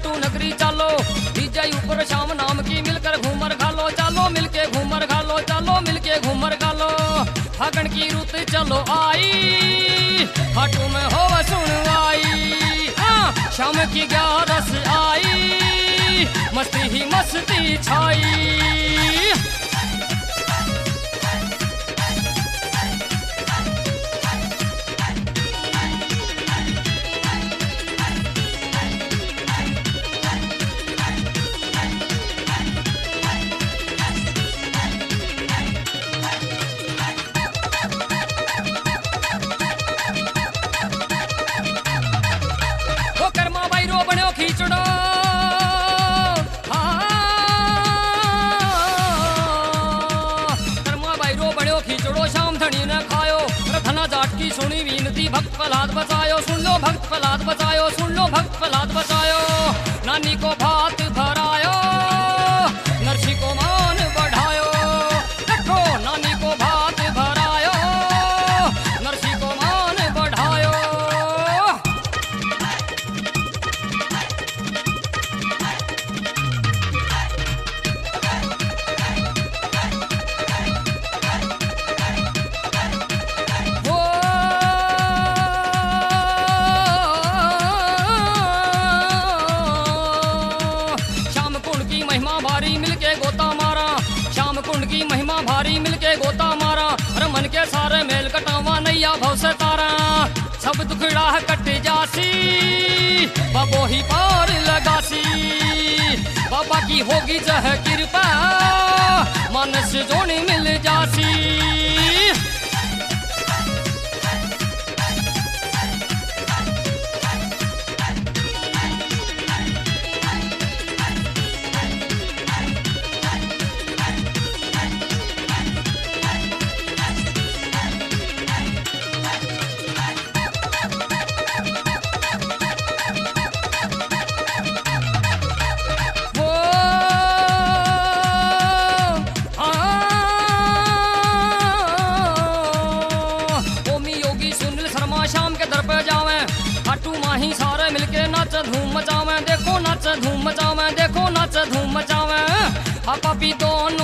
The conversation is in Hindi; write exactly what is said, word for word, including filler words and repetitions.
खाटू नगरी चालो, डीजे ऊपर शाम नाम की मिलकर घूमर घालो, चालो मिलके घूमर घालो, चालो मिलके घूमर घालो। फागण की रुत चलो आई, खाटू में हो सुनवाई, हाँ शाम की ग्यारस आई, मस्ती ही मस्ती छाई। खींचड़ो कर्मा बाईरो बड़ो खींचड़ो शाम धनी ने खायो, धना जाट की सुनी विनती भक्त प्रहलाद बचायो, सुन लो भक्त प्रहलाद बचायो, सुन लो भक्त प्रहलाद बचायो। नानी को भात भरायो, नरसी को मान बढ़ायो, देखो नानी को भात भरायो, नरसी को मान बढ़ायो। महिमा भारी मिलके गोता मारा, रमन के सारे मेल कटावा नैया भव से तारा, सब दुखड़ा कट जासी, बाबो ही पार लगासी, बाबा की होगी जह कृपा, मानस जोड़ी मिल जासी। सारे मिलके नाच धूम मचावे, देखो नाच धूम मचावे, देखो नाच धूम मचावे। पापा भी दोनों